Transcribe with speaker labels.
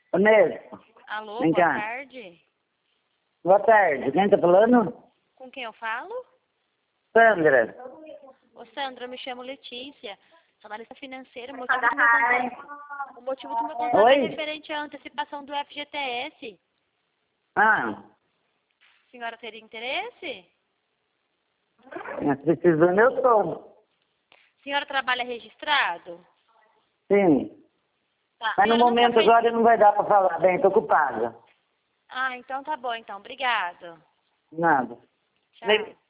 Speaker 1: Ô, Nélio,
Speaker 2: Alô,
Speaker 1: vem
Speaker 2: boa
Speaker 1: cá.
Speaker 2: tarde.
Speaker 1: Boa tarde. Quem tá falando?
Speaker 2: Com quem eu falo?
Speaker 1: Sandra.
Speaker 2: Ô, Sandra, eu me chamo Letícia. Sou analista financeira. O motivo do meu contato
Speaker 1: Oi?
Speaker 2: é referente à antecipação do FGTS.
Speaker 1: Ah,
Speaker 2: A senhora teria interesse?
Speaker 1: mas precisando eu tô.
Speaker 2: A senhora trabalha registrado?
Speaker 1: Sim.
Speaker 2: Tá. A
Speaker 1: Mas no
Speaker 2: senhora nunca
Speaker 1: momento
Speaker 2: fez...
Speaker 1: agora não vai dar pra falar bem, tô ocupada.
Speaker 2: Ah, então tá bom, então. Obrigado.
Speaker 1: Nada.
Speaker 2: Tchau.